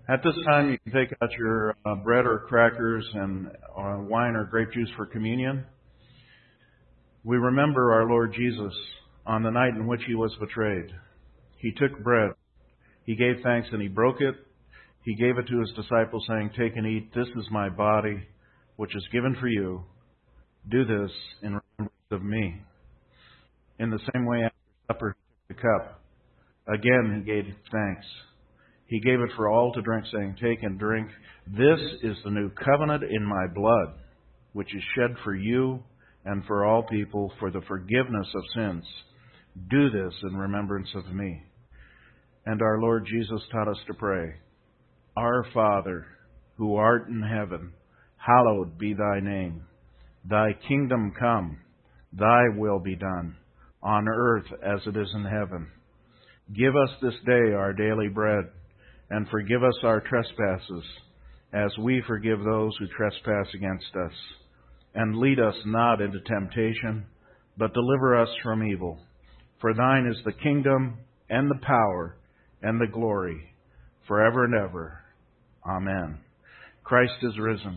At this time, you can take out your bread or crackers and wine or grape juice for communion. We remember our Lord Jesus on the night in which he was betrayed. He took bread, he gave thanks, and he broke it. He gave it to his disciples, saying, "Take and eat. This is my body, which is given for you. Do this in remembrance of me." In the same way, after supper, he took the cup. Again, he gave thanks. He gave it for all to drink, saying, "Take and drink. This is the new covenant in my blood, which is shed for you and for all people for the forgiveness of sins. Do this in remembrance of me." And our Lord Jesus taught us to pray, "Our Father, who art in heaven, hallowed be thy name. Thy kingdom come, thy will be done, on earth as it is in heaven. Give us this day our daily bread, and forgive us our trespasses, as we forgive those who trespass against us. And lead us not into temptation, but deliver us from evil. For thine is the kingdom, and the power, and the glory, forever and ever. Amen." Christ is risen.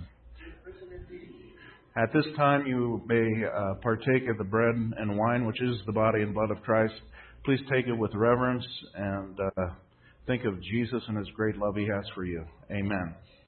At this time, you may partake of the bread and wine, which is the body and blood of Christ. Please take it with reverence and think of Jesus and his great love he has for you. Amen.